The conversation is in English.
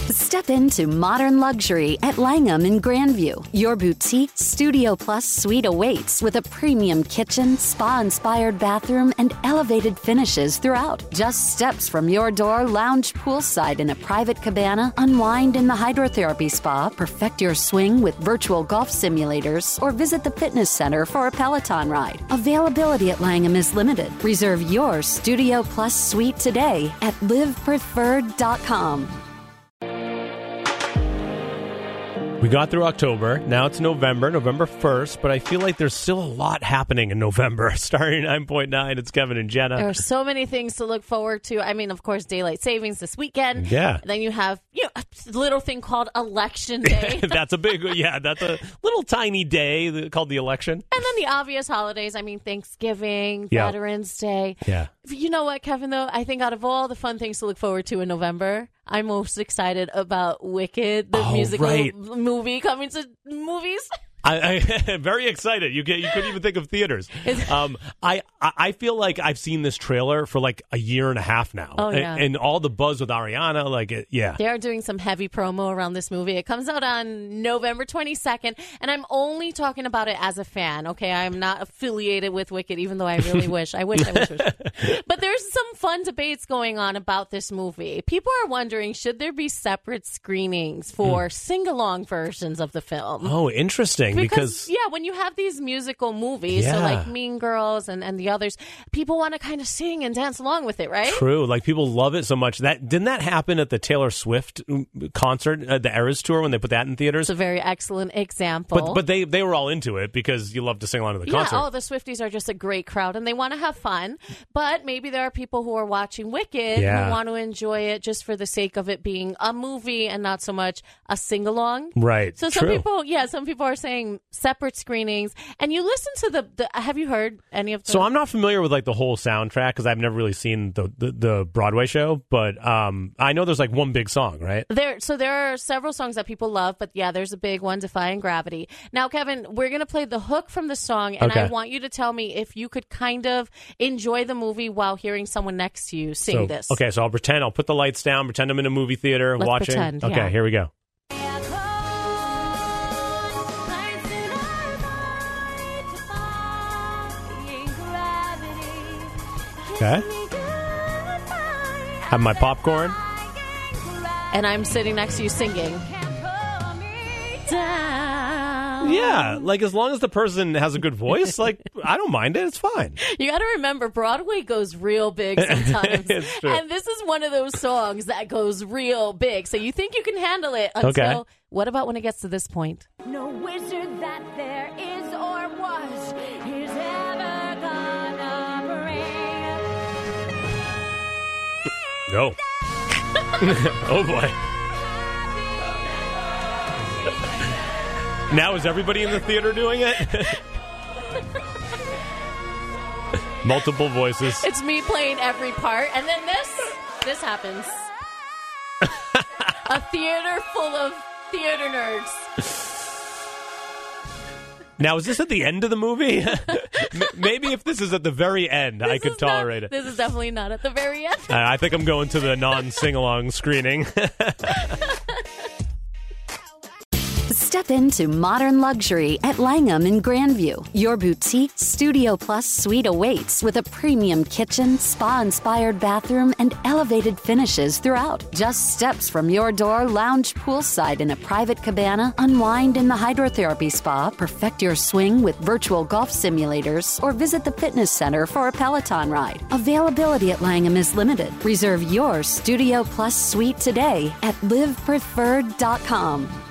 Step into modern luxury at Langham in Grandview. Your boutique Studio Plus suite awaits with a premium kitchen, spa-inspired bathroom, and elevated finishes throughout. Just steps from your door, lounge poolside in a private cabana, unwind in the hydrotherapy spa, perfect your swing with virtual golf simulators, or visit the fitness center for a Peloton ride. Availability at Langham is limited. Reserve your Studio Plus suite today at livepreferred.com. We got through October. Now it's November 1st, but I feel like there's still a lot happening in November. Starting 9.9, it's Kevin and Jenna. There are so many things to look forward to. I mean, of course, daylight savings this weekend. Yeah. Then you have a little thing called Election Day. That's a little tiny day called the election. And then the obvious holidays. I mean, Thanksgiving, Yeah. Veterans Day. Yeah. You know what, Kevin, though? I think out of all the fun things to look forward to in November, I'm most excited about Wicked, the musical movie coming to movies. I'm very excited. You couldn't even think of theaters. I feel like I've seen this trailer for like a year and a half now. Oh, yeah. And all the buzz with Ariana, yeah. They are doing some heavy promo around this movie. It comes out on November 22nd, and I'm only talking about it as a fan, okay? I'm not affiliated with Wicked, even though I really wish. I wish. But there's some fun debates going on about this movie. People are wondering, should there be separate screenings for sing-along versions of the film? Oh, interesting. Because when you have these musical movies, so like Mean Girls and the others, people want to kind of sing and dance along with it, right? True. Like, people love it so much. Didn't that happen at the Taylor Swift concert, the Eras Tour, when they put that in theaters? It's a very excellent example. But they were all into it because you love to sing along to the concert. Yeah, the Swifties are just a great crowd, and they want to have fun. But maybe there are people who are watching Wicked who want to enjoy it just for the sake of it being a movie and not so much a sing-along. Right. So some people are saying separate screenings. And you listen to the have you heard any of them? So I'm not familiar with like the whole soundtrack because I've never really seen the Broadway show, but I know there's like one big song, right? There are several songs that people love, but yeah, there's a big one, Defying Gravity. Now, Kevin, we're going to play the hook from the song, and I want you to tell me if you could kind of enjoy the movie while hearing someone next to you sing this. Okay, so I'll put the lights down, pretend I'm in a movie theater watching. Pretend, okay, here we go. Okay. Have my popcorn. And I'm sitting next to you singing. Down. Yeah, like as long as the person has a good voice, like I don't mind it. It's fine. You got to remember, Broadway goes real big sometimes. It's true. And this is one of those songs that goes real big. So you think you can handle it until, what about when it gets to this point? No wizard that there is or was is ever gonna bring. No. Oh boy. Now is everybody in the theater doing it? Multiple voices. It's me playing every part, and then this happens. A theater full of theater nerds. Now, is this at the end of the movie? Maybe if this is at the very end, I could tolerate it. This is definitely not at the very end. I think I'm going to the non-sing-along screening. Step into modern luxury at Langham in Grandview. Your boutique Studio Plus suite awaits with a premium kitchen, spa-inspired bathroom, and elevated finishes throughout. Just steps from your door, lounge poolside in a private cabana, unwind in the hydrotherapy spa, perfect your swing with virtual golf simulators, or visit the fitness center for a Peloton ride. Availability at Langham is limited. Reserve your Studio Plus suite today at livepreferred.com.